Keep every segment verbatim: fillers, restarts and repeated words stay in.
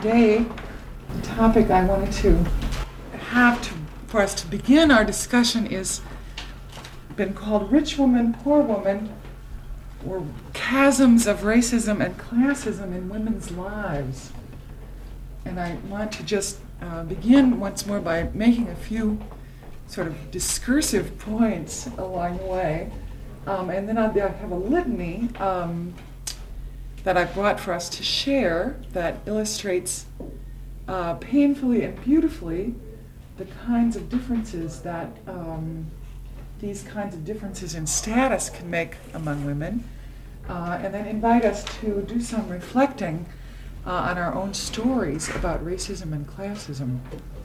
today, the topic I wanted to have to, for us to begin our discussion is been called Rich Woman, Poor Woman, or Chasms of Racism and Classism in Women's Lives. And I want to just uh, begin once more by making a few sort of discursive points along the way. Um, and then I'll, I have a litany um, that I brought for us to share that illustrates uh, painfully and beautifully the kinds of differences that um, these kinds of differences in status can make among women, uh, and then invite us to do some reflecting uh, on our own stories about racism and classism.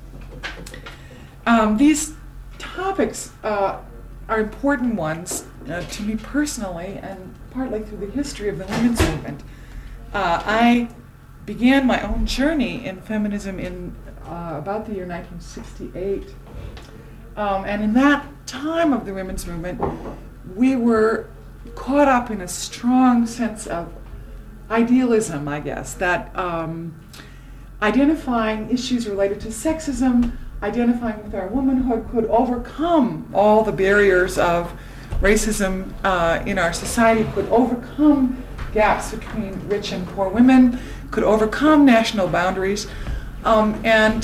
Um, these topics uh, are important ones uh, to me personally, and partly through the history of the women's movement. Uh, I began my own journey in feminism in uh, about the year nineteen sixty-eight. Um, and in that time of the women's movement, we were caught up in a strong sense of idealism, I guess, that um, identifying issues related to sexism, identifying with our womanhood, could overcome all the barriers of racism uh, in our society, could overcome gaps between rich and poor women, could overcome national boundaries. Um, and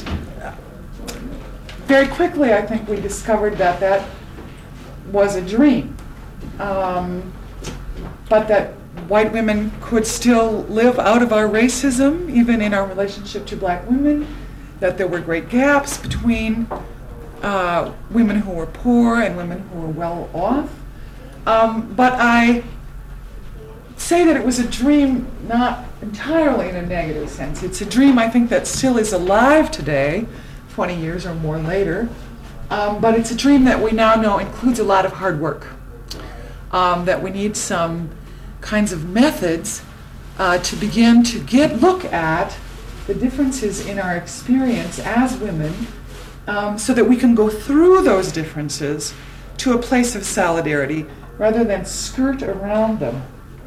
very quickly, I think we discovered that that was a dream, um, but that white women could still live out of our racism, even in our relationship to black women, that there were great gaps between uh, women who were poor and women who were well off. Um, but I say that it was a dream not entirely in a negative sense. It's a dream, I think, that still is alive today, twenty years or more later, um, but it's a dream that we now know includes a lot of hard work, um, that we need some kinds of methods uh, to begin to get look at the differences in our experience as women, um, so that we can go through those differences to a place of solidarity rather than skirt around them.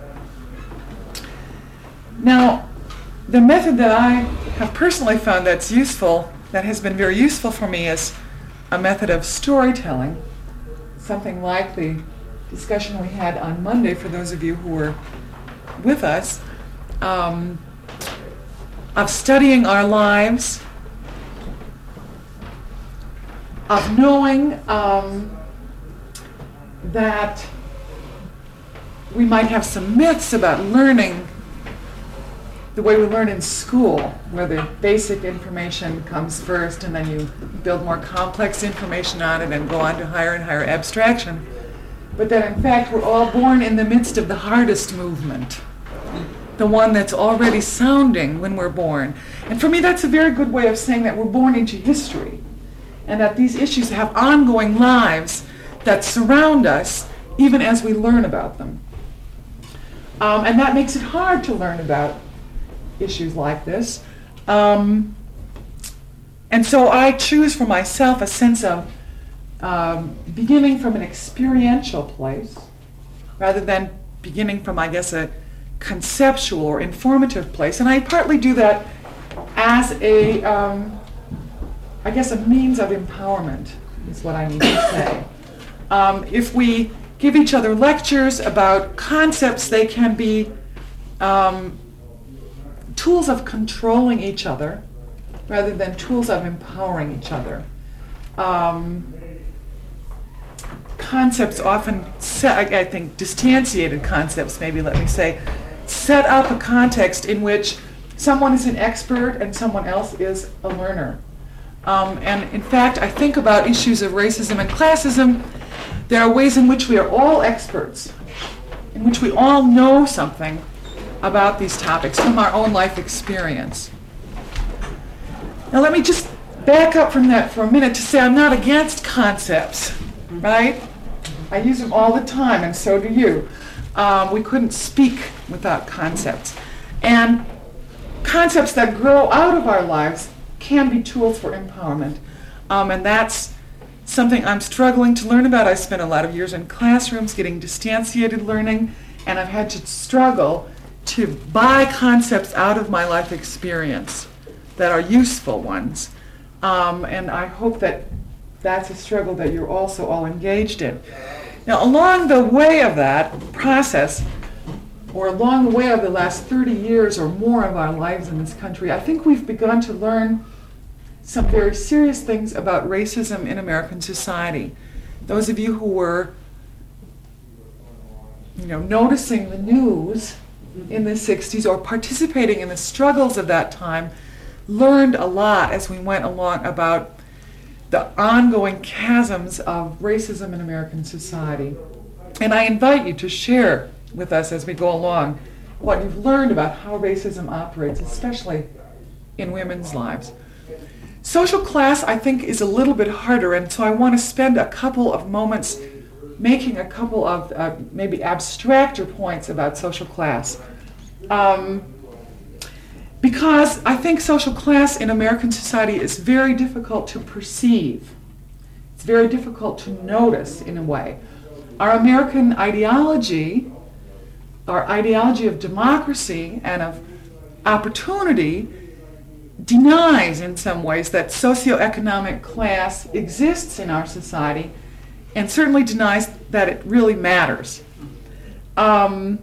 Now, the method that I have personally found that's useful, that has been very useful for me, is a method of storytelling, something like the discussion we had on Monday for those of you who were with us, um, of studying our lives, of knowing um, that we might have some myths about learning the way we learn in school, where the basic information comes first and then you build more complex information on it and go on to higher and higher abstraction. But that in fact we're all born in the midst of the hardest movement, the one that's already sounding when we're born. And for me that's a very good way of saying that we're born into history, and that these issues have ongoing lives that surround us even as we learn about them. Um, and that makes it hard to learn about issues like this. Um, and so I choose for myself a sense of um, beginning from an experiential place rather than beginning from, I guess, a conceptual or informative place. And I partly do that as a, um, I guess, a means of empowerment is what I mean to say. Um, if we give each other lectures about concepts, they can be um, tools of controlling each other rather than tools of empowering each other. Um, concepts often, set, I think, distantiated concepts, maybe let me say, set up a context in which someone is an expert and someone else is a learner. Um, and in fact, I think about issues of racism and classism. There are ways in which we are all experts, in which we all know something about these topics from our own life experience. Now let me just back up from that for a minute to say I'm not against concepts, right? I use them all the time, and so do you. Um, we couldn't speak without concepts. And concepts that grow out of our lives can be tools for empowerment. Um, and that's something I'm struggling to learn about. I spent a lot of years in classrooms getting distantiated learning, and I've had to struggle to buy concepts out of my life experience that are useful ones. Um, and I hope that that's a struggle that you're also all engaged in. Now, along the way of that process, or along the way of the last thirty years or more of our lives in this country, I think we've begun to learn some very serious things about racism in American society. Those of you who were, you know, noticing the news in the sixties or participating in the struggles of that time learned a lot as we went along about the ongoing chasms of racism in American society. And I invite you to share with us as we go along what you've learned about how racism operates, especially in women's lives. Social class, I think, is a little bit harder, and so I want to spend a couple of moments making a couple of uh, maybe abstracter points about social class. Um, because I think social class in American society is very difficult to perceive. It's very difficult to notice in a way. Our American ideology, our ideology of democracy and of opportunity, denies in some ways that socioeconomic class exists in our society, and certainly denies that it really matters. Um,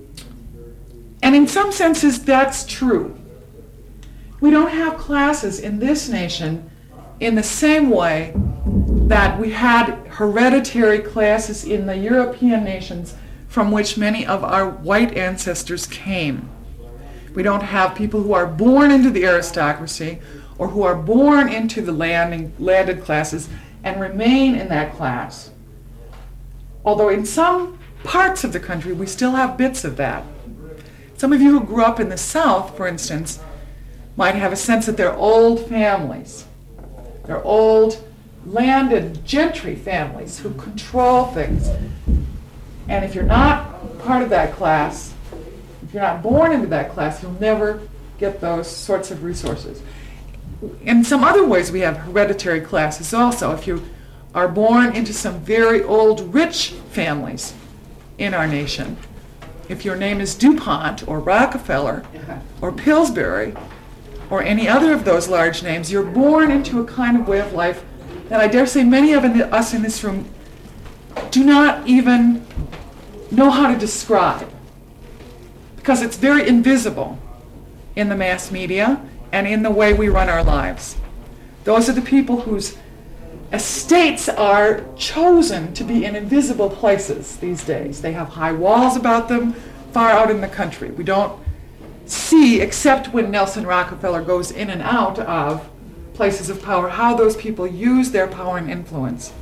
and in some senses, that's true. We don't have classes in this nation in the same way that we had hereditary classes in the European nations from which many of our white ancestors came. We don't have people who are born into the aristocracy or who are born into the landing, landed classes and remain in that class. Although in some parts of the country we still have bits of that. Some of you who grew up in the South, for instance, might have a sense that they're old families. They're old landed gentry families who control things. And if you're not part of that class, if you're not born into that class, you'll never get those sorts of resources. In some other ways, we have hereditary classes also. If you are born into some very old rich families in our nation, if your name is DuPont or Rockefeller or Pillsbury or any other of those large names, you're born into a kind of way of life that I dare say many of us in this room do not even know how to describe, because it's very invisible in the mass media and in the way we run our lives. Those are the people whose estates are chosen to be in invisible places these days. They have high walls about them far out in the country. We don't see, except when Nelson Rockefeller goes in and out of places of power, how those people use their power and influence.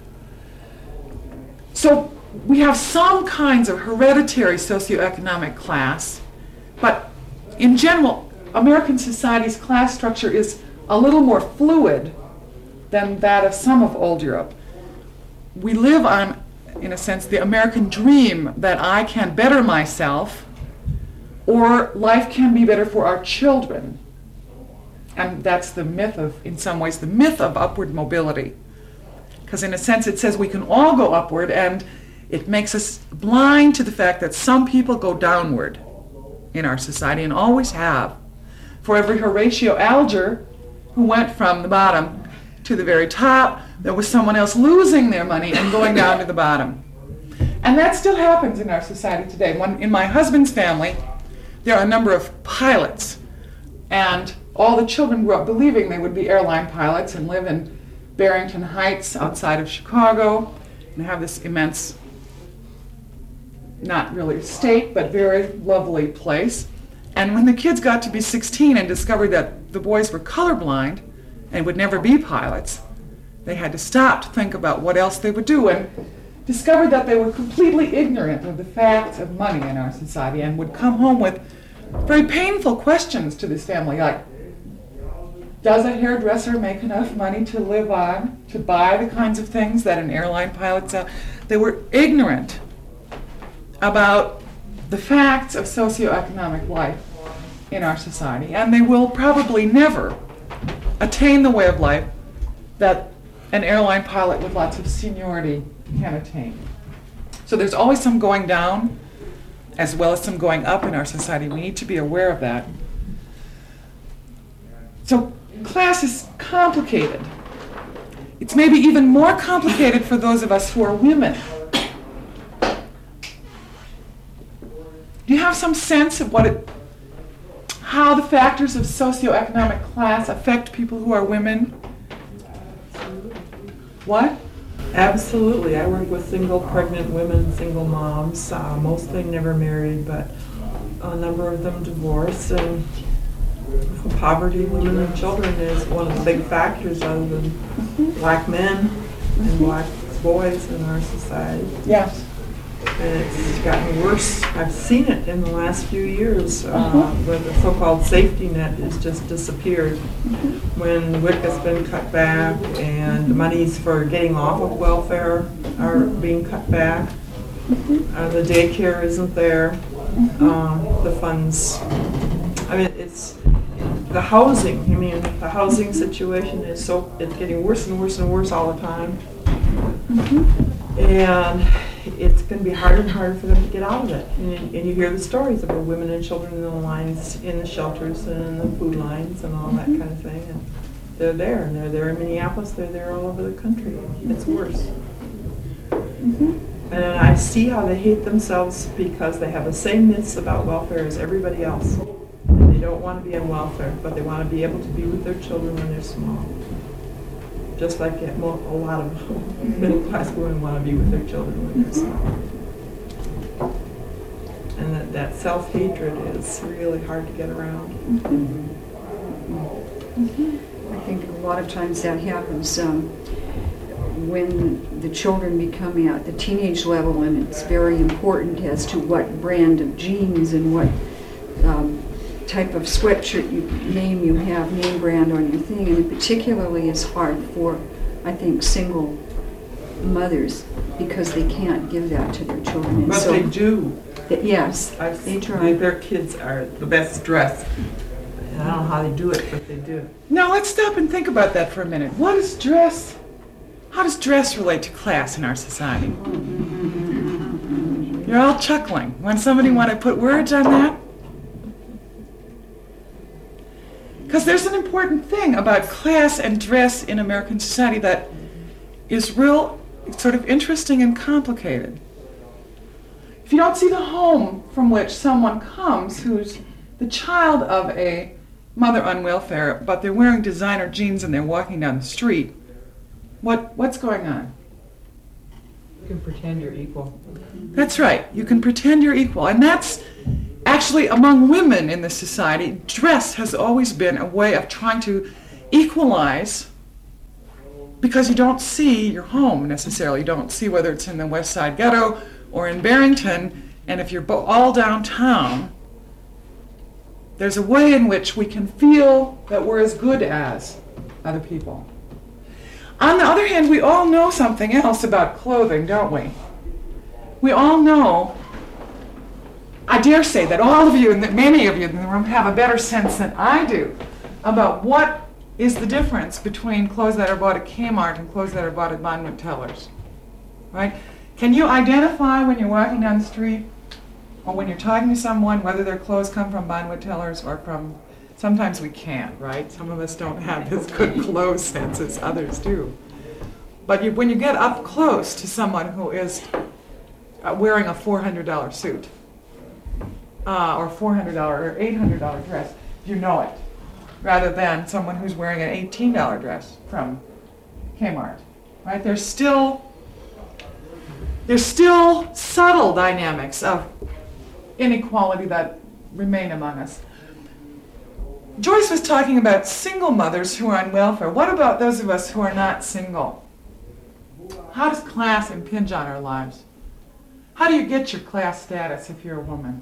So we have some kinds of hereditary socioeconomic class, but in general, American society's class structure is a little more fluid than that of some of old Europe. We live on, in a sense, the American dream that I can better myself, or life can be better for our children. And that's the myth of, in some ways, the myth of upward mobility. Because in a sense it says we can all go upward, and it makes us blind to the fact that some people go downward in our society and always have. For every Horatio Alger who went from the bottom to the very top, there was someone else losing their money and going down to the bottom. And that still happens in our society today. When, in my husband's family, there are a number of pilots, and all the children grew up believing they would be airline pilots and live in Barrington Heights outside of Chicago and have this immense, not really estate, but very lovely place. And when the kids got to be sixteen and discovered that the boys were colorblind and would never be pilots, they had to stop to think about what else they would do, and discovered that they were completely ignorant of the facts of money in our society and would come home with very painful questions to this family, like, does a hairdresser make enough money to live on, to buy the kinds of things that an airline pilot sells? They were ignorant about the facts of socioeconomic life in our society, and they will probably never attain the way of life that an airline pilot with lots of seniority can attain. So there's always some going down as well as some going up in our society. We need to be aware of that. So class is complicated. It's maybe even more complicated for those of us who are women. Do you have some sense of what it, how the factors of socioeconomic class affect people who are women? What? Absolutely. I work with single pregnant women, single moms, uh, mostly never married, but a number of them divorced. And poverty, women and children is one of the big factors other than black men and black boys in our society. Yes. And it's gotten worse. I've seen it in the last few years, uh, where the so-called safety net has just disappeared. When the W I C has been cut back and the monies for getting off of welfare are being cut back, uh, the daycare isn't there, um, the funds, I mean, it's the housing. I mean, the housing situation is so, it's getting worse and worse and worse all the time. And it's going to be harder and harder for them to get out of it. And, and you hear the stories about women and children in the lines, in the shelters and the food lines and all that kind of thing. And they're there, and they're there in Minneapolis, they're there all over the country. It's worse. Mm-hmm. And I see how they hate themselves because they have the same myths about welfare as everybody else. And they don't want to be on welfare, but they want to be able to be with their children when they're small. Just like a lot of middle-class women want to be with their children when they're small. And that, that self-hatred is really hard to get around. Mm-hmm. Mm-hmm. I think a lot of times that happens um, when the children become at the teenage level, and it's very important as to what brand of jeans and what um, type of sweatshirt you name you have, name brand on your thing, and it particularly is hard for, I think, single mothers because they can't give that to their children. And but so, they do. Th- yes, I've they seen try. their kids are the best dressed. And I don't know how they do it, but they do. Now let's stop and think about that for a minute. What is dress? How does dress relate to class in our society? You're all chuckling. Want somebody want to put words on that? Because there's an important thing about class and dress in American society that is real, sort of interesting and complicated. If you don't see the home from which someone comes who's the child of a mother on welfare, but they're wearing designer jeans and they're walking down the street, what what's going on? You can pretend you're equal. That's right. You can pretend you're equal. And that's actually, among women in this society, dress has always been a way of trying to equalize, because you don't see your home necessarily. You don't see whether it's in the West Side Ghetto or in Barrington, and if you're bo- all downtown, there's a way in which we can feel that we're as good as other people. On the other hand, we all know something else about clothing, don't we? We all know, I dare say that all of you, and that many of you in the room, have a better sense than I do about what is the difference between clothes that are bought at Kmart and clothes that are bought at Bonwit Tellers, right? Can you identify when you're walking down the street or when you're talking to someone whether their clothes come from Bonwit Tellers or from, sometimes we can't, right? Some of us don't have as good clothes sense as others do. But you, when you get up close to someone who is uh, wearing a four hundred dollars suit, Uh, or four hundred dollars or eight hundred dollars dress, you know it, rather than someone who's wearing an eighteen dollars dress from Kmart, right? There's still, there's still subtle dynamics of inequality that remain among us. Joyce was talking about single mothers who are on welfare. What about those of us who are not single? How does class impinge on our lives? How do you get your class status if you're a woman?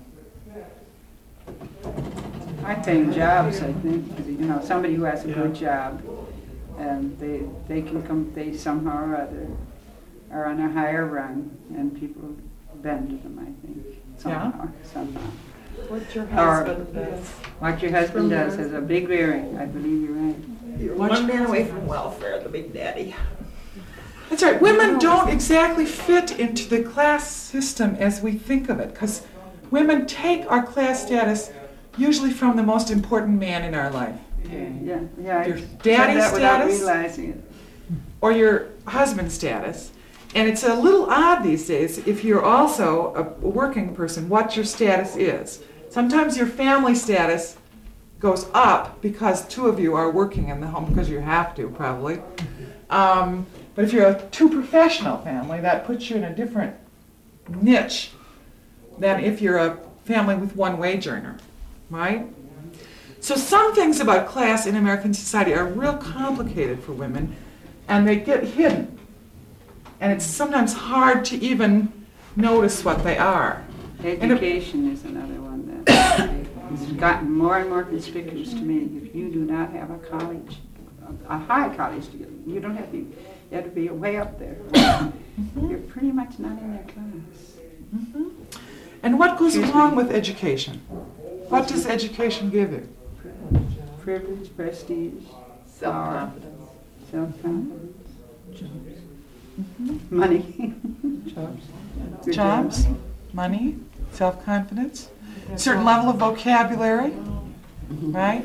I think jobs, I think, you know, somebody who has a good job, and they they can come, they somehow or other are on a higher rung, and people bend to them, I think, somehow, Yeah. somehow. What your Or husband does. what your husband does has a big bearing, I believe you're right. You're What one your man away husband from welfare, the big daddy. That's right. Women don't exactly fit into the class system as we think of it, because women take our class status usually from the most important man in our life. Yeah, yeah. I Your said daddy that without status? realizing it. or your husband's status. And it's a little odd these days if you're also a working person, what your status is. Sometimes your family status goes up because two of you are working in the home, because you have to, probably. Um, but if you're a two-professional family, that puts you in a different niche than if you're a family with one wage earner, right? So some things about class in American society are real complicated for women, and they get hidden. And it's sometimes hard to even notice what they are. Education is another one that has gotten more and more conspicuous to me. If you do not have a college, a high college degree, you don't have to, you have to be way up there. Mm-hmm. You're pretty much not in their class. Mm-hmm. And what goes along with education? What does education give you? Privilege, prestige, Self-confidence. self-confidence, Mm-hmm. money. Jobs. Good Jobs, money, self-confidence, certain level of vocabulary, right?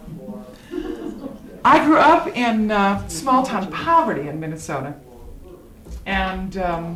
I grew up in uh, small-town poverty in Minnesota, and um,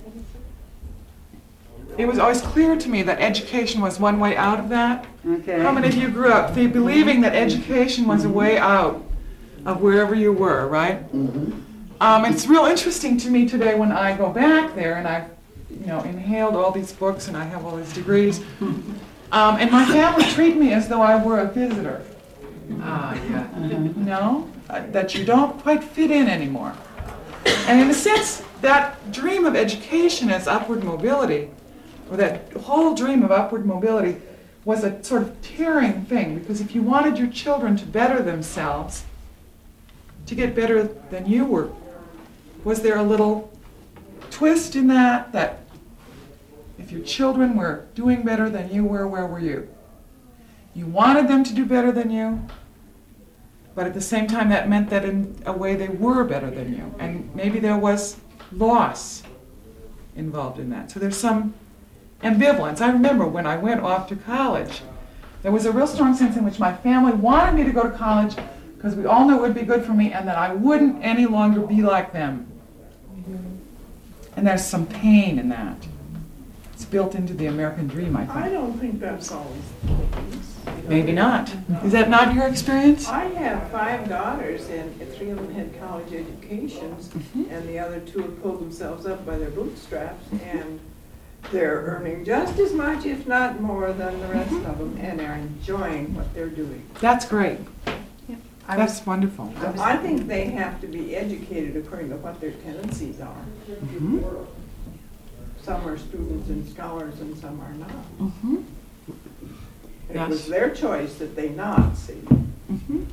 it was always clear to me that education was one way out of that. Okay. How many of you grew up be- believing that education was a way out of wherever you were, right? Um, it's real interesting to me today when I go back there and I've, you know, inhaled all these books and I have all these degrees, um, and my family treat me as though I were a visitor. Ah, yeah. You know, uh, that you don't quite fit in anymore. And in a sense, that dream of education as upward mobility, or that whole dream of upward mobility, was a sort of tearing thing, because if you wanted your children to better themselves, to get better than you were, was there a little twist in that, that if your children were doing better than you were, where were you? You wanted them to do better than you, but at the same time that meant that in a way they were better than you, and maybe there was loss involved in that. So there's some ambivalence. I remember when I went off to college, there was a real strong sense in which my family wanted me to go to college because we all knew it would be good for me and that I wouldn't any longer be like them. And there's some pain in that. It's built into the American dream, I I think. don't think that's always the case. Maybe not. Is that not your experience? I have five daughters, and three of them had college educations, Mhm. and the other two have pulled themselves up by their bootstraps, and they're earning just as much, if not more, than the rest of them, and are enjoying what they're doing. That's great. I was, That's wonderful. I was- I think they have to be educated according to what their tendencies are. Mhm. Some are students and scholars, and some are not. Mhm. It was Yes. their choice that they not see. Mhm.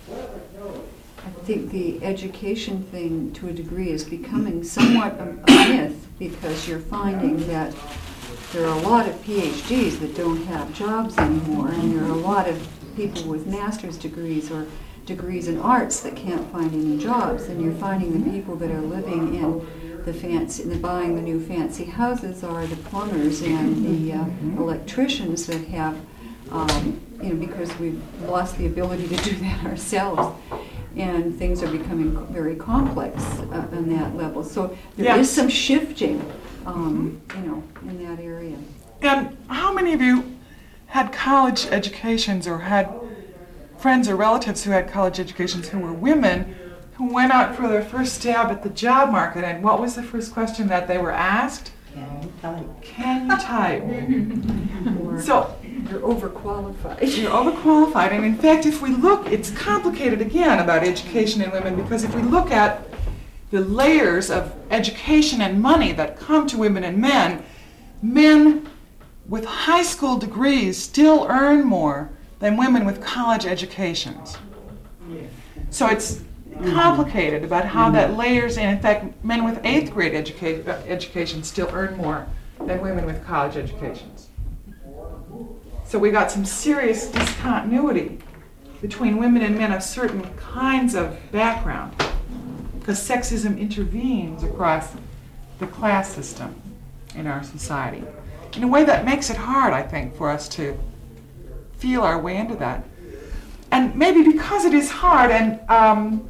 I think the education thing, to a degree, is becoming somewhat a a myth, because you're finding that there are a lot of P H Ds that don't have jobs anymore, and there are a lot of people with master's degrees or degrees in arts that can't find any jobs, and you're finding the people that are living in the fancy, the buying the new fancy houses are the plumbers and the uh, electricians that have, um, you know, because we've lost the ability to do that ourselves, and things are becoming very complex uh, on that level. So there is Yes. some shifting, um, you know, in that area. And how many of you had college educations or had friends or relatives who had college educations who were women who went out for their first stab at the job market, and what was the first question that they were asked? Can you type? Can you type? Or So you're overqualified. you're overqualified, and in fact, if we look, it's complicated again about education in women, because if we look at the layers of education and money that come to women and men, men with high school degrees still earn more than women with college educations. So it's complicated about how that layers in. In fact, men with eighth grade educa- uh, education still earn more than women with college educations. So we got some serious discontinuity between women and men of certain kinds of background, because sexism intervenes across the class system in our society in a way that makes it hard, I think, for us to feel our way into that. and maybe because it is hard and um,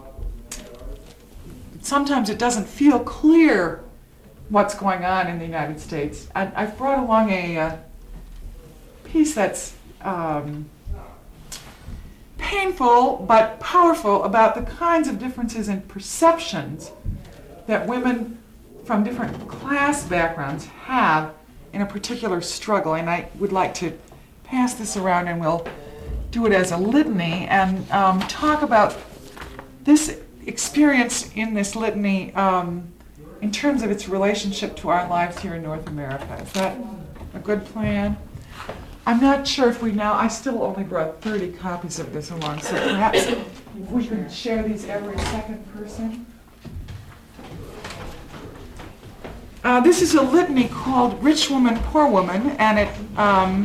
sometimes it doesn't feel clear what's going on in the United States, I, I've brought along a uh, piece that's um, painful but powerful about the kinds of differences in perceptions that women from different class backgrounds have in a particular struggle. And I would like to pass this around, and we'll do it as a litany and um, talk about this experience in this litany um, in terms of its relationship to our lives here in North America. Is that a good plan? I'm not sure if we now, I still only brought thirty copies of this along, so perhaps we could share these every second person. Uh, this is a litany called Rich Woman, Poor Woman, and it, um,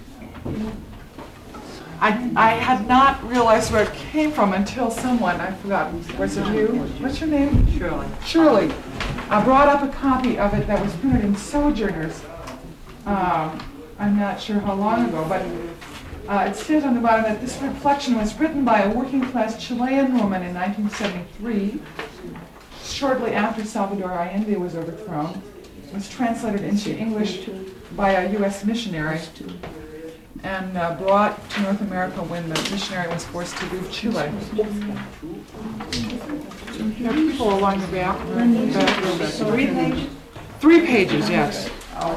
I, I had not realized where it came from until someone, I forgot, was it you? What's your name? Shirley. Shirley. I brought up a copy of it that was printed in Sojourners. Um, I'm not sure how long ago, but uh, it says on the bottom that this reflection was written by a working-class Chilean woman in nineteen seventy-three, shortly after Salvador Allende was overthrown. It was translated into English by a U S missionary and uh, brought to North America when the missionary was forced to leave Chile. There are people along the back. back Three pages? Three pages, yes.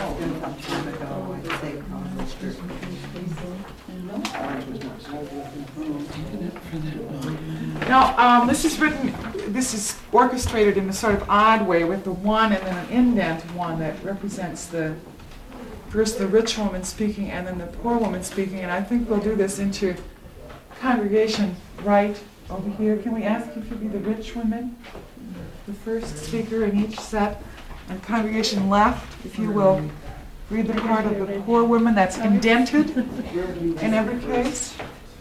Now, um, this is written, this is orchestrated in a sort of odd way with the one and then an indent one that represents the, first the rich woman speaking and then the poor woman speaking. And I think we'll do this into congregation right over here. Can we ask you to be the rich woman, the first speaker in each set, and congregation left, if you will read the part of the poor woman that's indented in every case.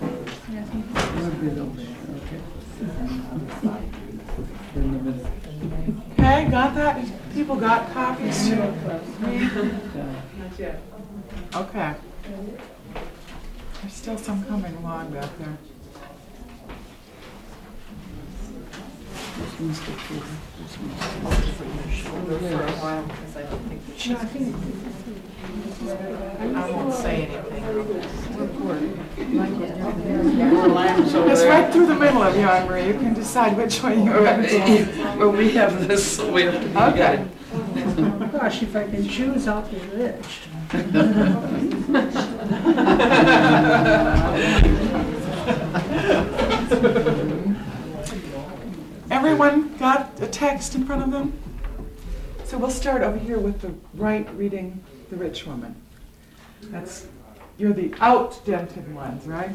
Okay, got that? People got copies to read? Not yet. Okay. There's still some coming along back there. I won't say anything. It's right through the middle of you, Anne Marie. You can decide which way you're going to go. Well, we have this, so we have to be Okay. good. Gosh, if I can choose, I'll be rich. Everyone got a text in front of them? So we'll start over here with the right reading the rich woman. That's, you're the outdented ones, right?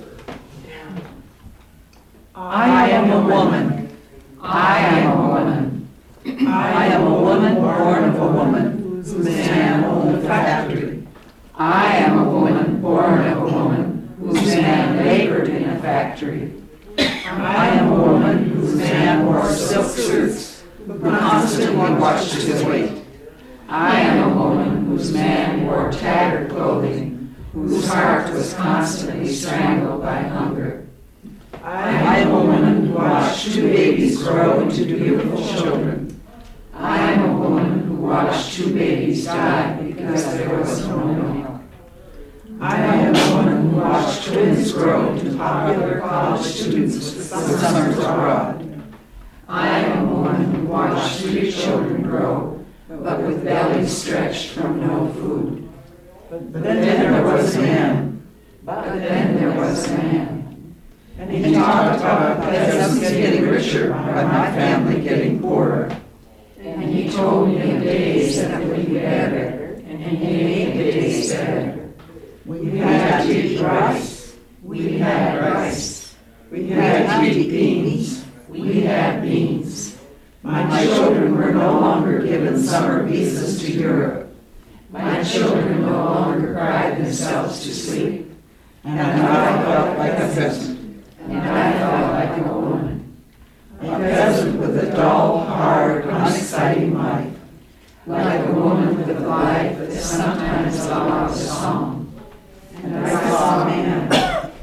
I am a woman. I am a woman. I am a woman born of a woman whose man owned a factory. I am a woman born of a woman whose man labored in a factory. I am a woman whose man wore silk suits, who constantly watched his weight. I am a woman whose man wore tattered clothing, whose heart was constantly strangled by hunger. I am a woman who watched two babies grow into beautiful children. I am a woman who watched two babies die because there was no milk. I am a woman who watched twins grow into popular college students with summers abroad. I am a woman who watched three children grow, but with bellies stretched from no food. But then there was a man. But then there was a man. And he talked about peasants getting richer, but my family getting poorer. And he told me of days that would be better, and he made the days better. We had to eat rice. We had rice. We had to eat beans. We had beans. My children were no longer given summer visas to Europe. My children no longer cried themselves to sleep. And I felt like a peasant. And I felt like a woman. A peasant with a dull, hard, unexciting life. Like a woman with a life that sometimes allows a song. And I saw a man, and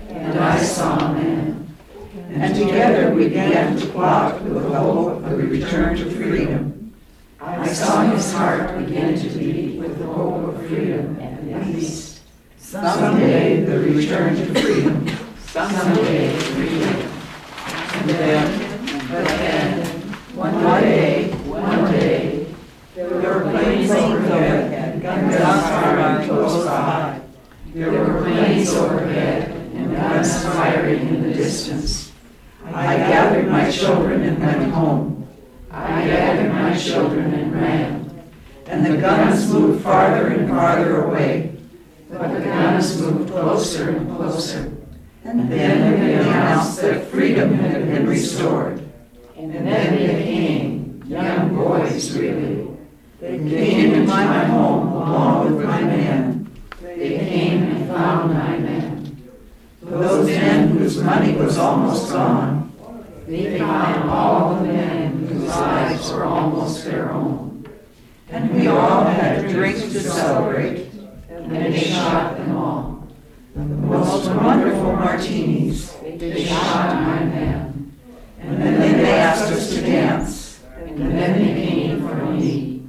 I saw a man. And together we began to plot with the hope of a return to freedom. I saw his heart begin to beat with the hope of freedom and peace. Someday the return to freedom. Someday freedom. And then, but then, one day, one day, there were planes overhead and guns firing close by. There were planes overhead and guns firing in the distance. I gathered my children and went home. I gathered my children and ran. And the guns moved farther and farther away. But the guns moved closer and closer. And then they announced that freedom had been restored. And then they came, young boys really. They came into my home along with my men. They came and found my men. Those men whose money was almost gone, they found all the men whose lives were almost their own. And we all had drinks to celebrate, and they shot them all. The most wonderful martinis, they shot my men. And then they asked us to dance, and then they came for me,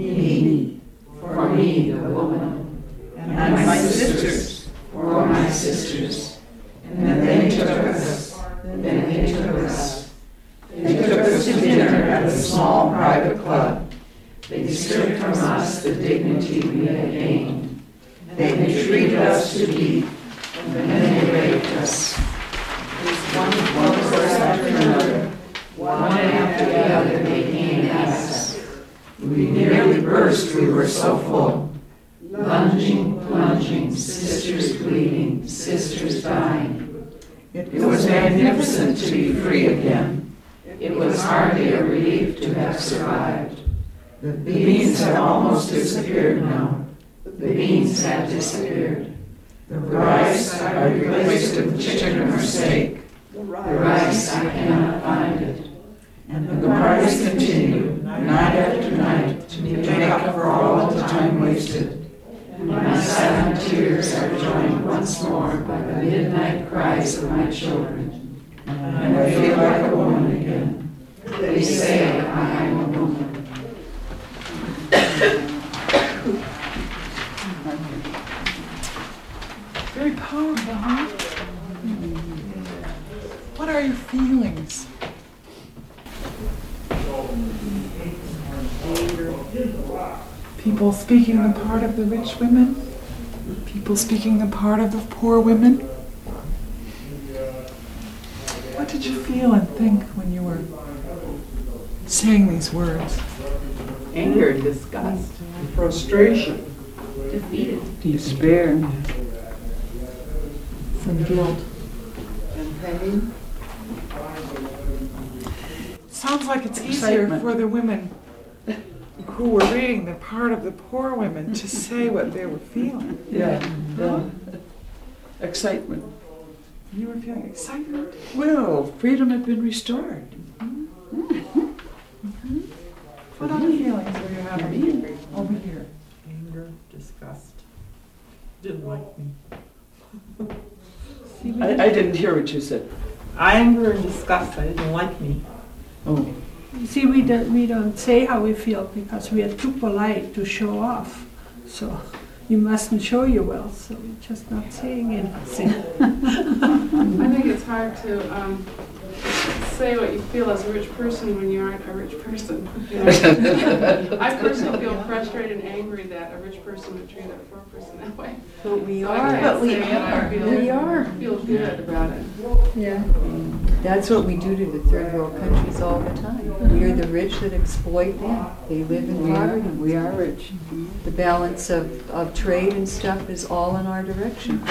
me, for me, the woman, and my sisters, for my sisters. And then they took us, then they took us. They took us to dinner at a small private club. They stripped from us the dignity we had gained. They treated us to eat, and then they raped us. One person after another, one after the other, they came at us. We nearly burst, we were so full. Lunging, plunging, sisters bleeding, sisters dying. It was magnificent to be free again. It was hardly a relief to have survived. The beans had almost disappeared now. The beans had disappeared. The rice I replaced with chicken or steak. The rice I cannot find it. And the parties continue, night after night, to make up for all the time wasted. And my silent tears are joined once more by the midnight cries of my children. And I feel like a woman again. They say I am a woman. Very powerful, huh? What are your feelings? People speaking the part of the rich women? People speaking the part of the poor women? What did you feel and think when you were saying these words? Anger, disgust, frustration, Defeated. Despair. Some guilt. and pain. Sounds like it's easier Excitement. for the women who were reading the part of the poor women to say what they were feeling. Yeah. yeah. Excitement. You were feeling excitement. Well, freedom had been restored. What other feelings were you having over here? Anger, disgust. Didn't like me. See, we I, didn't- I didn't hear what you said. Anger and disgust, I didn't like me. Oh. You see, we don't, we don't say how we feel because we are too polite to show off. So you mustn't show your wealth, so we're just not saying anything. I think it's hard to um, say what you feel as a rich person when you aren't a rich person. You know? I personally feel frustrated and angry that a rich person would treat a poor person that way. But we So I are. can't But we say that I are. feel- We are. feel good about it. Yeah. That's what we do to the third world countries all the time. We are the rich that exploit them. They live in We are, poverty. we are rich. The balance of, of trade and stuff is all in our direction.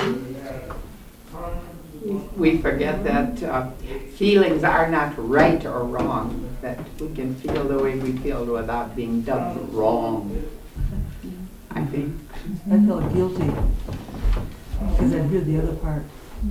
We forget that uh, feelings are not right or wrong, that we can feel the way we feel without being dubbed wrong. I think. I felt guilty because I heard the other part.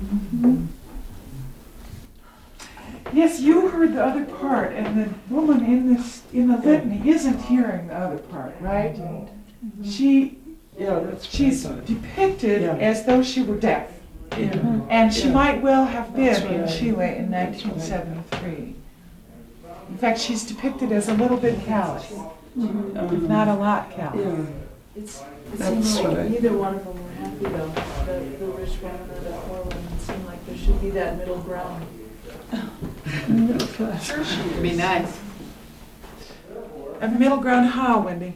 Yes, you heard the other part, and the woman in this in the litany isn't hearing the other part, right? She Yeah, that's she's what I thought. depicted Yeah. as though she were deaf. Yeah. And she Yeah. might well have been That's in right. Chile in nineteen seventy-three. In fact, she's depicted as a little bit callous, if not a lot callous. Yeah. It's, it That's seemed what like I- neither one of them were happy though, the, the rich woman or the poor woman. It seemed like there should be that middle ground. Sure she It'd be is. nice. A middle ground how, Wendy?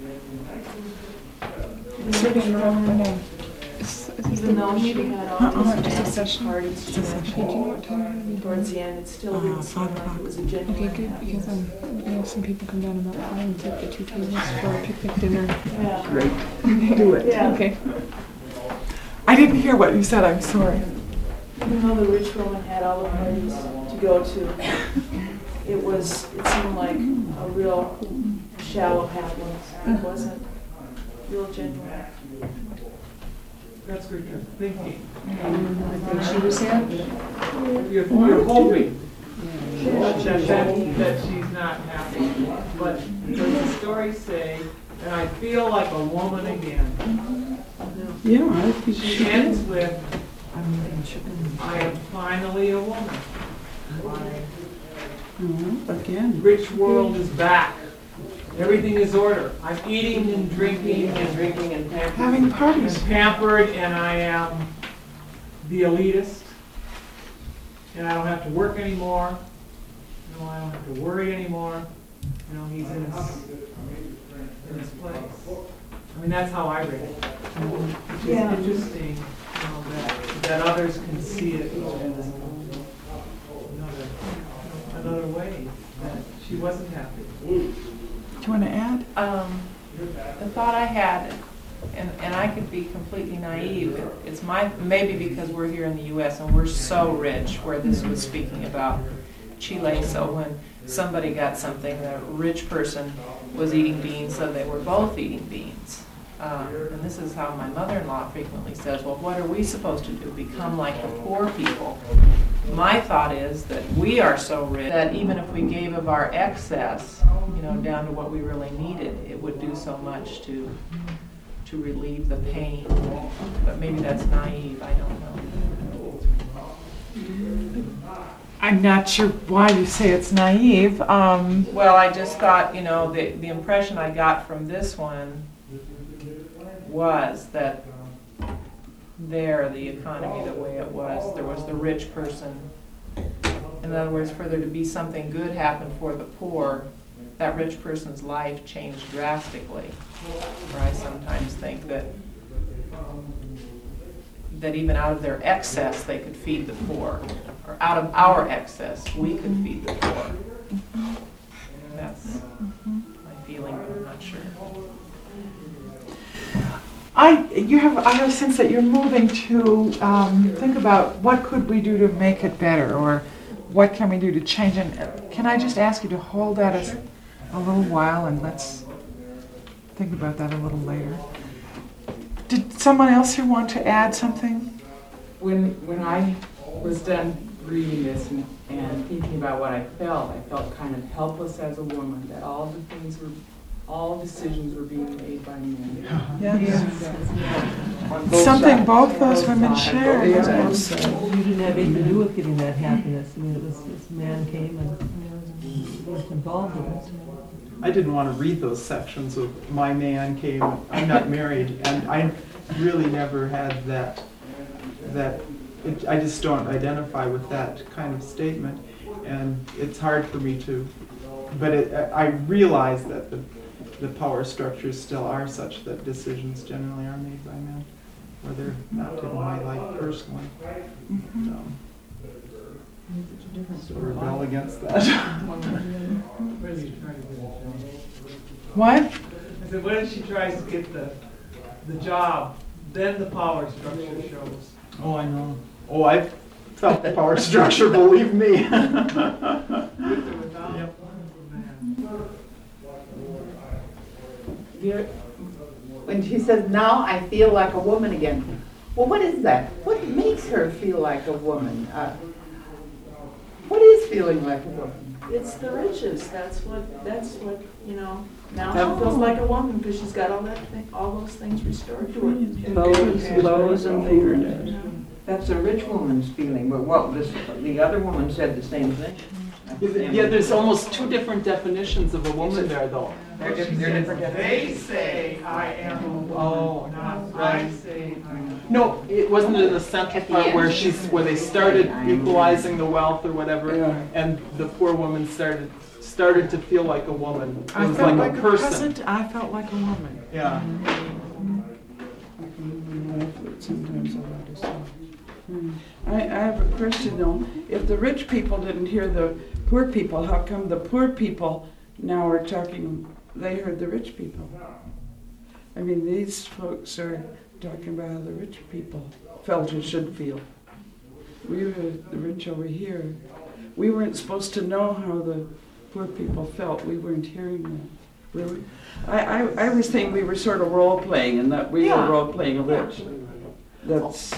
Even though she had all Uh-uh, these just a nasty session. parties to mention towards the end, it still didn't seem like it was a genuine Okay, good, because um, I have some people come down about five and take the two tables for a picnic dinner. Yeah. Great. Do it. Yeah. Okay. I didn't hear what you said, I'm sorry. Even though the rich woman had all the parties to go to, it was, it seemed like a real shallow happenings. It wasn't real genuine. That's what you're thinking. I think she was happy. You're, you're hoping that, that, that she's not happy. But does the story say, and I feel like a woman again? Yeah, I think She she ends is. with, I am finally a woman. My Mhm, Again. rich world is back. Everything is order. I'm eating and drinking and drinking and pampered. Having parties. And pampered, and I am the elitist. And I don't have to work anymore. No, I don't have to worry anymore. You know, he's in his, in his place. I mean, that's how I read it. Which is Yeah. interesting, you know, that, that others can see it in another, another way, that she wasn't happy. Do you want to add? Um, the thought I had, and, and I could be completely naive, it- it's my, maybe because we're here in the U S and we're so rich, where this was speaking about Chile, so when somebody got something, the rich person was eating beans, so they were both eating beans. Um, and this is how my mother-in-law frequently says, well, what are we supposed to do, become like the poor people? My thought is that we are so rich that even if we gave of our excess, you know, down to what we really needed, it would do so much to to relieve the pain. But maybe that's naive, I don't know. I'm not sure why you say it's naive. Um, Well, I just thought, you know, the, the impression I got from this one was that there, the economy the way it was, there was the rich person. In other words, for there to be something good happen for the poor, that rich person's life changed drastically. Or I sometimes think that that even out of their excess, they could feed the poor. Or out of our excess, we could feed the poor. That's my feeling, but I'm not sure. I, you have, I have a sense that you're moving to um, think about what could we do to make it better, or what can we do to change it. Can I just ask you to hold that as a little while, and let's think about that a little later. Did someone else here want to add something? When, when I was done reading this and, and thinking about what I felt, I felt kind of helpless as a woman, that all the things were, all decisions were being made by men. On both Something sides. both those women Both sides. share. Both Yeah. sides. You didn't have anything to do with getting that happiness. I mean, it was, this man came and was involved in it. I didn't want to read those sections of my man came, I'm not married, and I really never had that, that, it, I just don't identify with that kind of statement, and it's hard for me to, but it, I realize that the, the power structures still are such that decisions generally are made by men, whether not in my life personally. Um, So rebel against that. What is she trying to do? What? I said, what if she tries to get the, the job, then the power structure shows. Oh, I know. Oh, I've felt the power structure, believe me. With or without Yep. man. You're- When she says, now I feel like a woman again, well, what is that? What makes her feel like a woman? Uh, what is feeling like a woman? It's the riches, that's what, that's what, you know, now she feels like a woman because she's got all that thing, all those things restored to her. Clothes, clothes and fingernails. That's a rich woman's feeling, but what this, the other woman said the same thing. Yeah, there's almost two different definitions of a woman there, though. They're different, they're different They say I am a woman. Oh, not I say. No, it wasn't in the central part where she's where they started equalizing the wealth or whatever, Yeah. and the poor woman started started to feel like a woman. It I was felt like, like a a person. peasant, I felt like a woman. Yeah. Sometimes a lot of stuff. I, I have a question though. If the rich people didn't hear the poor people, how come the poor people now are talking, they heard the rich people? I mean, these folks are talking about how the rich people felt or should feel. We were the rich over here. We weren't supposed to know how the poor people felt. We weren't hearing them. Really? I, I, I was thinking we were sort of role playing and that we Yeah. were role playing a rich. That's.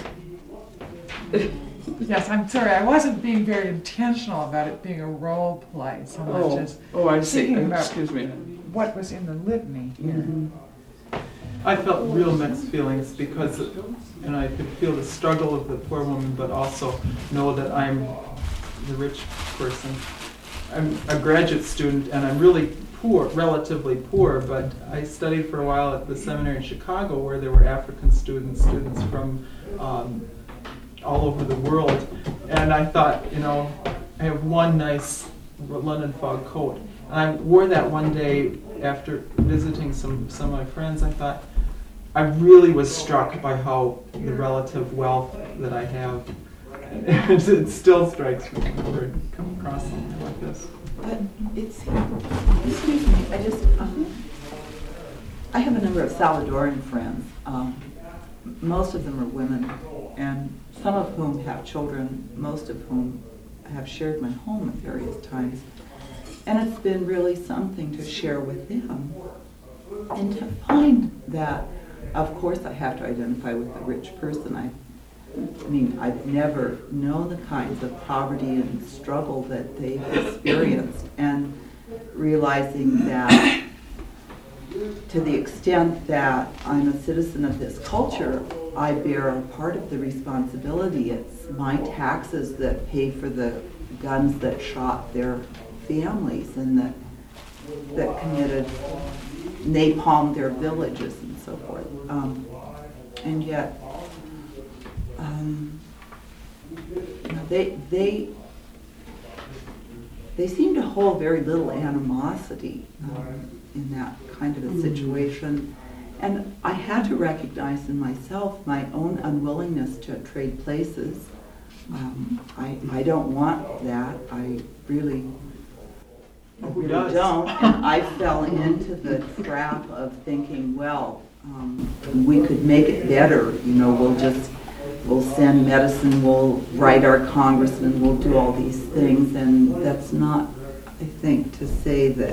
Yes, I'm sorry, I wasn't being very intentional about it being a role play so much Oh, as oh, I see. thinking about Excuse me. what was in the litany here. Mhm. I felt real mixed feelings because, you know, I could feel the struggle of the poor woman, but also know that I'm the rich person. I'm a graduate student and I'm really poor, relatively poor, but I studied for a while at the seminary in Chicago where there were African students, students from um, all over the world. And I thought, you know, I have one nice London fog coat. And I wore that one day after visiting some, some of my friends. I thought, I really was struck by how the relative wealth that I have. And it still strikes me whenever I come across something like this. But it's, excuse me, I just, um, I have a number of Salvadoran friends. Um, most of them are women, and some of whom have children, most of whom have shared my home at various times. And it's been really something to share with them. And to find that, of course, I have to identify with the rich person. I I mean, I've never known the kinds of poverty and struggle that they've experienced, and realizing that to the extent that I'm a citizen of this culture, I bear a part of the responsibility. It's my taxes that pay for the guns that shot their families and that that committed, napalmed their villages and so forth. Um, and yet, Um, you know, they they they seem to hold very little animosity um, in that kind of a situation, and I had to recognize in myself my own unwillingness to trade places. Um, I I don't want that. I really. I Who really does? don't, and I fell into the trap of thinking, well, um, we could make it better. You know, we'll just. We'll send medicine, we'll write our congressman, we'll do all these things, and that's not, I think, to say that,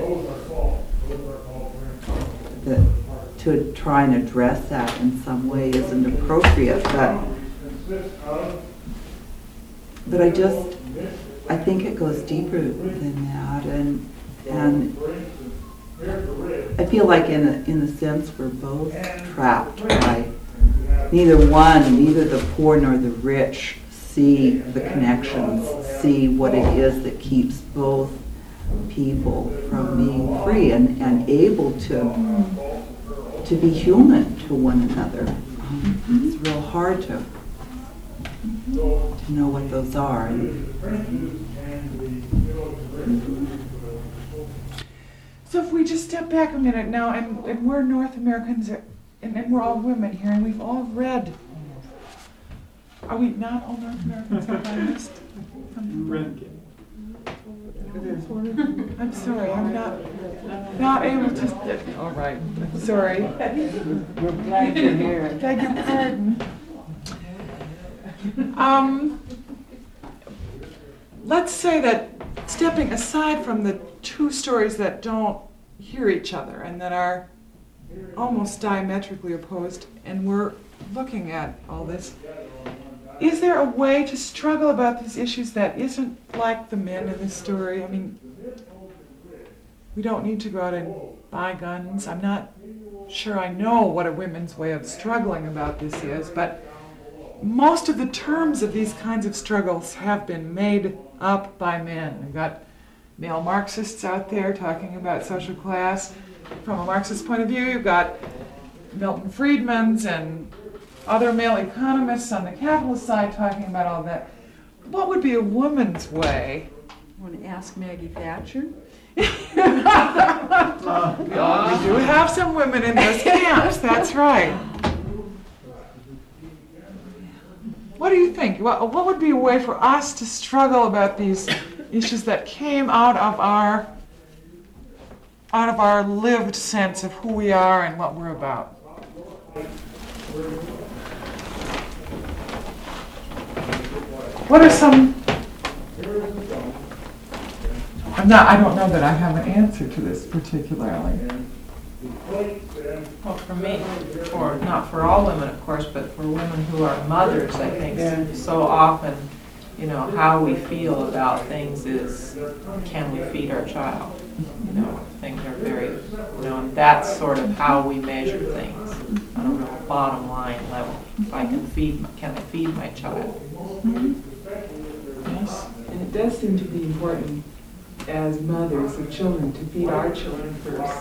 that to try and address that in some way isn't appropriate, but, but I just, I think it goes deeper than that, and, and I feel like in a, in a sense we're both trapped by neither one, neither the poor nor the rich see the connections, see what it is that keeps both people from being free and, and able to to be human to one another. Um, it's real hard to to know what those are. So if we just step back a minute now, and, and we're North Americans, and, and we're all women here, and we've all read. Are we not all North Americans? Have I missed? I'm sorry, I'm not not able to. All right, sorry. We're glad you're here. Beg your pardon. Um, let's say that stepping aside from the two stories that don't hear each other and that are almost diametrically opposed, and we're looking at all this, is there a way to struggle about these issues that isn't like the men in this story? I mean, we don't need to go out and buy guns. I'm not sure I know what a women's way of struggling about this is, but most of the terms of these kinds of struggles have been made up by men. We've got male Marxists out there talking about social class. From a Marxist point of view, you've got Milton Friedman's and other male economists on the capitalist side talking about all that. What would be a woman's way? Want to ask Maggie Thatcher? We do have some women in those camps, that's right. What do you think? What, what would be a way for us to struggle about these issues that came out of our out of our lived sense of who we are and what we're about? What are some... I'm not, I don't know that I have an answer to this particularly. Well, for me, for not for all women, of course, but for women who are mothers, I think Yeah. so often, you know, how we feel about things is, can we feed our child? You know, things are very, you know, and that's sort of how we measure things. I don't know, bottom line level. If I can feed, my, can I feed my child? Yes. And it does seem to be important as mothers of children to feed our children first.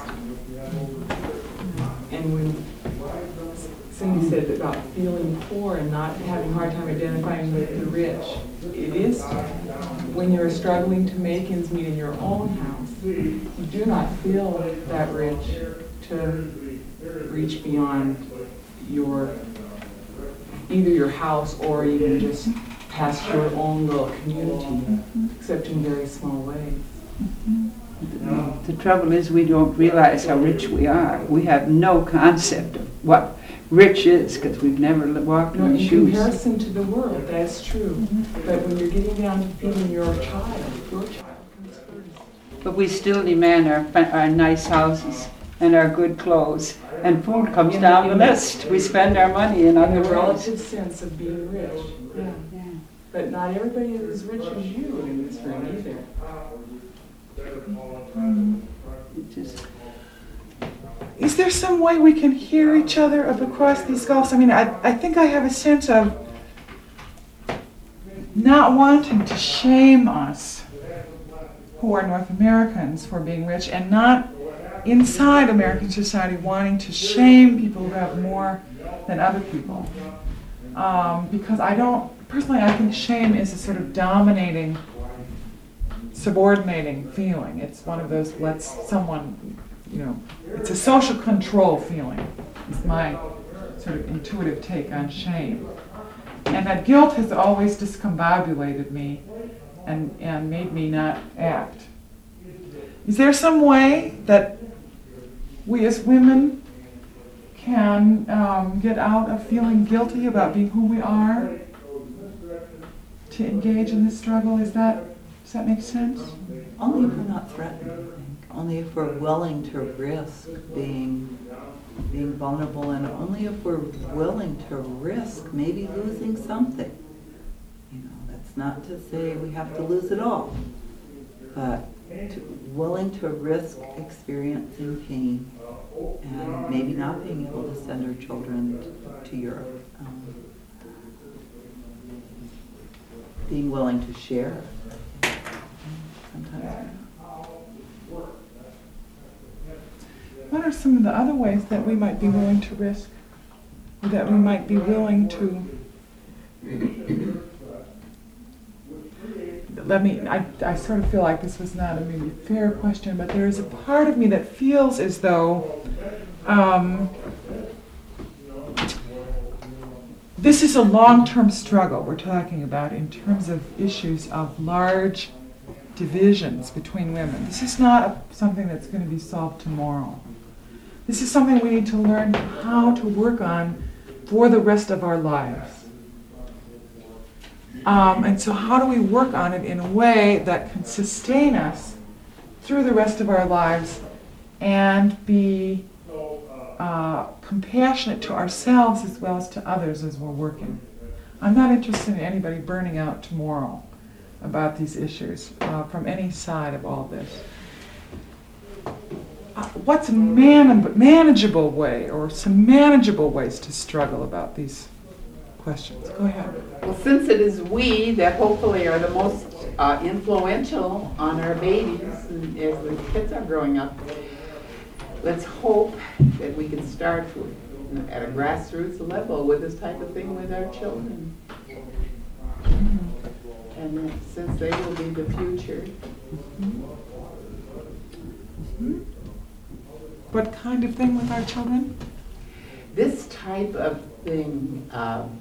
And when Cindy said about feeling poor and not having a hard time identifying with the rich, it is when you're struggling to make ends meet in your own house, you do not feel that rich to reach beyond your either your house or even just past your own little community, except in very small ways. The trouble is we don't realize how rich we are. We have no concept of what rich is because we've never li- walked No, in in shoes. comparison to the world, that's true. But when you're getting down to feeding your child, your child comes first. But we still demand our, fa- our nice houses and our good clothes. And food comes In down the- the list. We spend our money in And other the ways. relative sense of being rich. Yeah. Yeah. But not everybody is as rich as you in this room either. It just, Is there some way we can hear each other up across these gulfs? I mean, I, I think I have a sense of not wanting to shame us who are North Americans for being rich, and not inside American society wanting to shame people who have more than other people. Um, because I don't, personally, I think shame is a sort of dominating, subordinating feeling. It's one of those, let's someone, you know, it's a social control feeling. It's my sort of intuitive take on shame. And that guilt has always discombobulated me and, and made me not act. Is there some way that we as women can um, get out of feeling guilty about being who we are to engage in this struggle? Is that, does that make sense? Only if we're not threatened, I think. Only if we're willing to risk being being vulnerable, and only if we're willing to risk maybe losing something. You know, that's not to say we have to lose it all, but to, willing to risk experiencing pain and maybe not being able to send our children to, to Europe. Um, being willing to share. Sometimes. What are some of the other ways that we might be willing to risk, or that we might be willing to, let me, I, I sort of feel like this was not a maybe fair question, but there is a part of me that feels as though um, this is a long-term struggle we're talking about in terms of issues of large divisions between women. This is not a, something that's going to be solved tomorrow. This is something we need to learn how to work on for the rest of our lives. Um, and so how do we work on it in a way that can sustain us through the rest of our lives and be uh, compassionate to ourselves as well as to others as we're working? I'm not interested in anybody burning out tomorrow about these issues uh, from any side of all this. Uh, what's a man- manageable way, or some manageable ways to struggle about these questions. Go ahead. Well, since it is we that hopefully are the most uh, influential on our babies and as the kids are growing up, let's hope that we can start with, you know, at a grassroots level with this type of thing with our children. And uh, since they will be the future. Mm-hmm. What kind of thing with our children? This type of thing, um,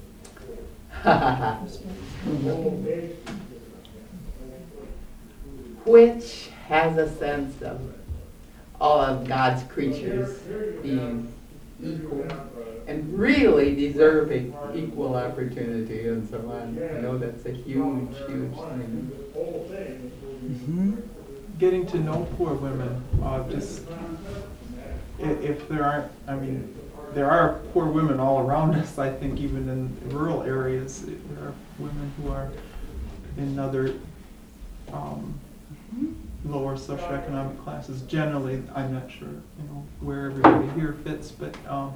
which has a sense of all of God's creatures being equal and really deserving equal opportunity and so on. I know that's a huge, huge thing. Mm-hmm. Getting to know poor women, uh, just if, if there aren't, I mean, there are poor women all around us. I think even in rural areas, there are women who are in other um, lower socioeconomic classes. Generally, I'm not sure, you know, where everybody here fits, but um,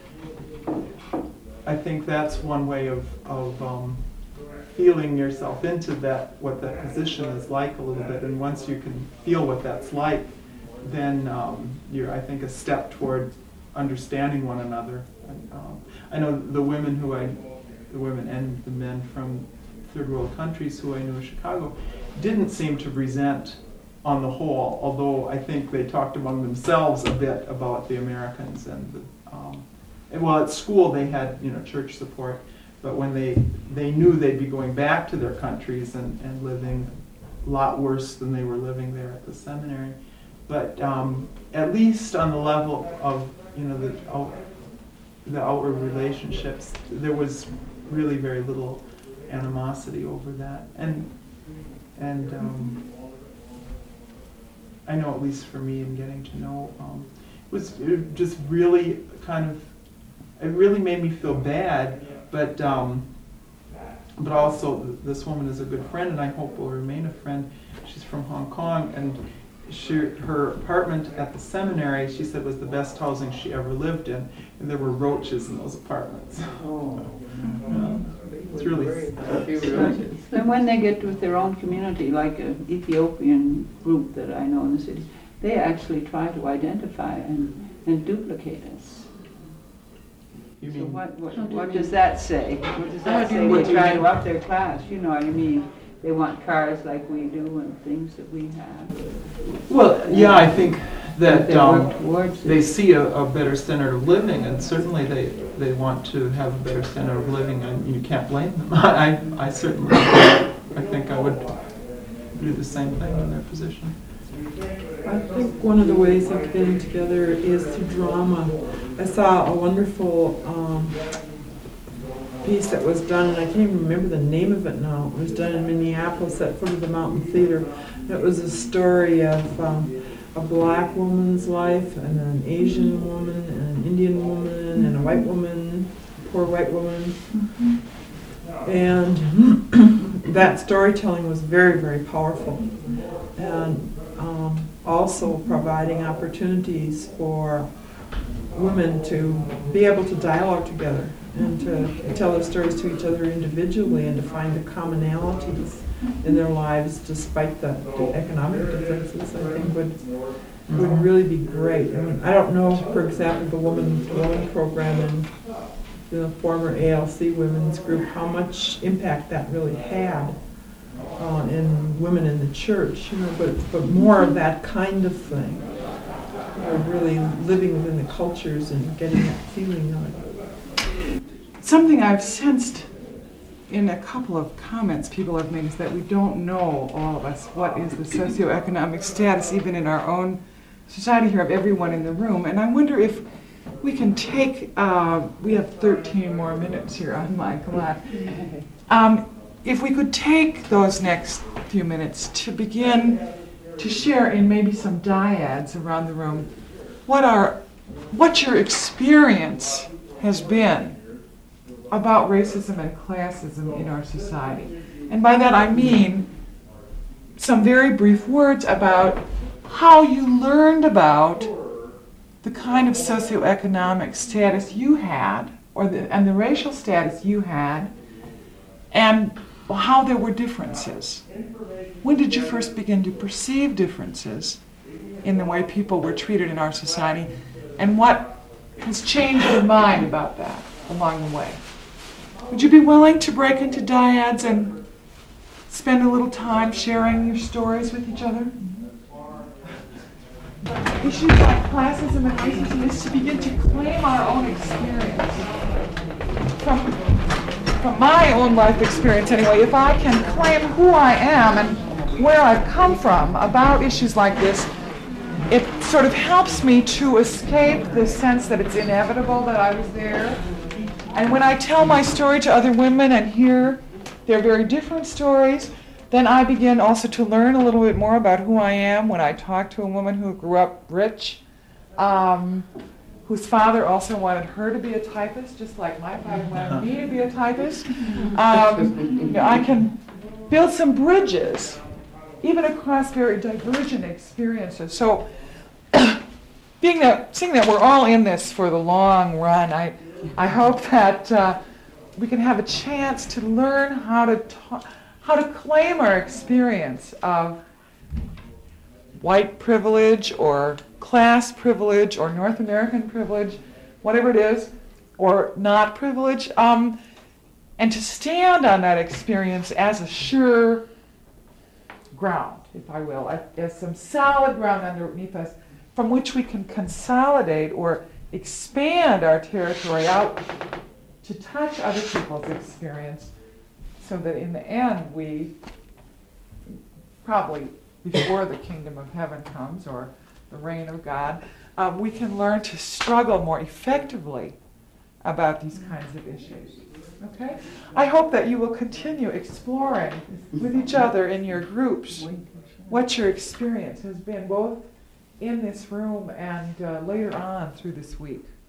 I think that's one way of of um, feeling yourself into that, what that position is like a little bit. And once you can feel what that's like, then um, you're, I think, a step toward understanding one another. And, um, I know the women who I, the women and the men from third world countries who I knew in Chicago didn't seem to resent on the whole, although I think they talked among themselves a bit about the Americans and the, um, and well, at school they had, you know, church support, but when they they knew they'd be going back to their countries and, and living a lot worse than they were living there at the seminary. But um, at least on the level of, you know, the out, the outward relationships, there was really very little animosity over that, and and um, I know, at least for me, in getting to know, um, it was it just really kind of, it really made me feel bad, but um, but also this woman is a good friend, and I hope will remain a friend. She's from Hong Kong, and she, her apartment at the seminary, she said, was the best housing she ever lived in, and there were roaches in those apartments. Oh. uh, it's really And when they get with their own community, like an Ethiopian group that I know in the city, they actually try to identify and, and duplicate us. You So mean, what, what, How do you what mean? does that say? What does How that do you say? mean? They try to up their class, you know what I mean? They want cars like we do and things that we have. well, yeah, I think that They um, work towards they it. see a, a better standard of living, and certainly they, they want to have a better standard of living, and you can't blame them. I, I certainly, I think I would do the same thing in their position. I think one of the ways of getting together is through drama. I saw a wonderful um, piece that was done, and I can't even remember the name of it now. It was done in Minneapolis at Foot of the Mountain Theater. It was a story of um, a black woman's life, and an Asian woman, and an Indian woman, and a white woman, a poor white woman. Mm-hmm. And that storytelling was very, very powerful. And um, also providing opportunities for women to be able to dialogue together and to tell their stories to each other individually and to find the commonalities in their lives despite the, the economic differences, I think would would really be great. I mean, I don't know, for example, the Woman to Woman program in the former A L C women's group, how much impact that really had uh, in women in the church, you know, but, but more of that kind of thing, of really living within the cultures and getting that feeling of it. Something I've sensed in a couple of comments people have made is that we don't know, all of us, what is the socioeconomic status, even in our own society here, of everyone in the room. And I wonder if we can take, uh, we have thirteen more minutes here on my clock. Um, if we could take those next few minutes to begin to share in maybe some dyads around the room what our, what your experience has been about racism and classism in our society. And by that I mean some very brief words about how you learned about the kind of socioeconomic status you had or the, and the racial status you had, and how there were differences. When did you first begin to perceive differences in the way people were treated in our society, and what has changed your mind about that along the way? Would you be willing to break into dyads and spend a little time sharing your stories with each other? Issues like classism and racism is to begin to claim our own experience. From, from my own life experience anyway, if I can claim who I am and where I've come from about issues like this, it sort of helps me to escape the sense that it's inevitable that I was there. And when I tell my story to other women and hear their very different stories, then I begin also to learn a little bit more about who I am when I talk to a woman who grew up rich, um, whose father also wanted her to be a typist, just like my father wanted me to be a typist. Um, you know, I can build some bridges, even across very divergent experiences. So, being that, seeing that we're all in this for the long run, I, I hope that uh, we can have a chance to learn how to talk, how to claim our experience of white privilege or class privilege or North American privilege, whatever it is, or not privilege, um, and to stand on that experience as a sure ground, if I will, as some solid ground underneath us from which we can consolidate or expand our territory out to touch other people's experience, so that in the end we, probably before the kingdom of heaven comes or the reign of God, uh, we can learn to struggle more effectively about these kinds of issues. Okay? I hope that you will continue exploring with each other in your groups what your experience has been, both in this room and uh, later on through this week.